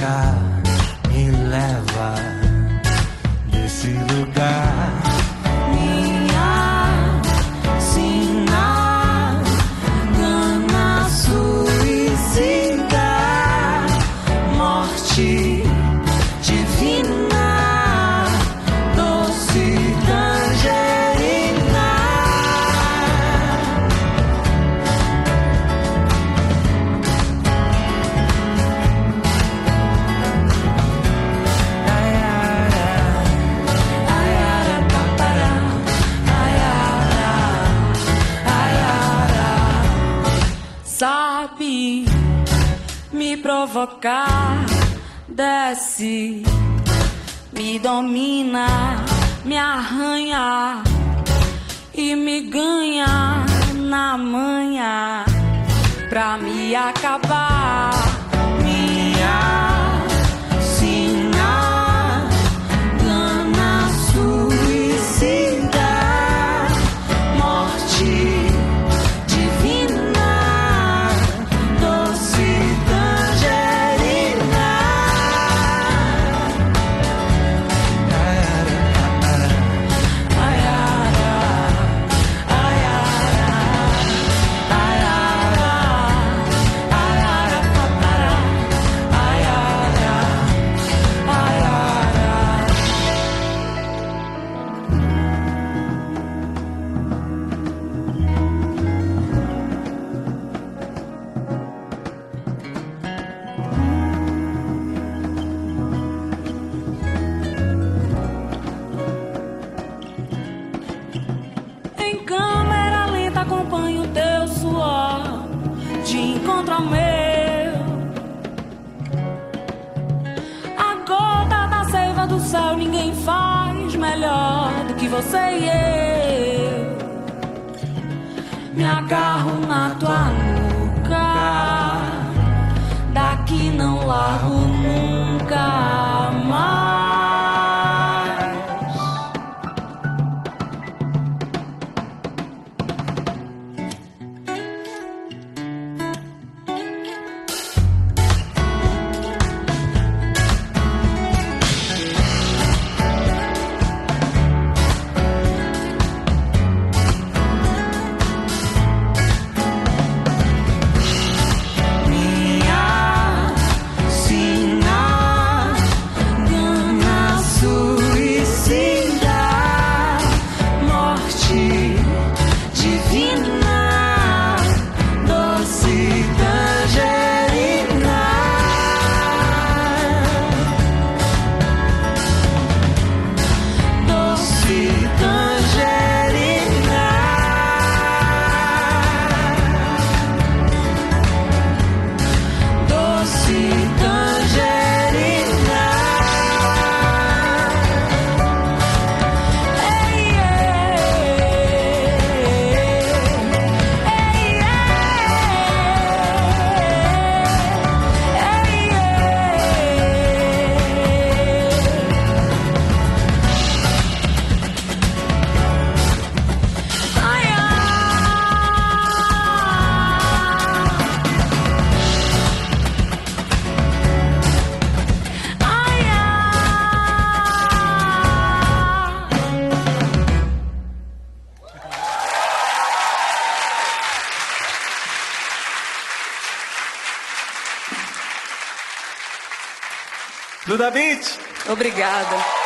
cá, me leva desse lugar. Minha sina, gana suicida, morte divina, doce tangerina. Sabe me provocar, desce, me domina, me arranha e me ganha na manha pra me acabar. Minha sina, gana suicida, morte divina, doce tangerina. Em câmera lenta acompanho teu suor de encontro ao meu. A gota da seiva do céu ninguém faz melhor do que você e eu. Me agarro na tua nuca, daqui não largo nunca mais. Minha sina, gana suicida, morte divina, doce tangerina. Doce tangerina. Doce tangerina. Ei, Duda Beat. Obrigada.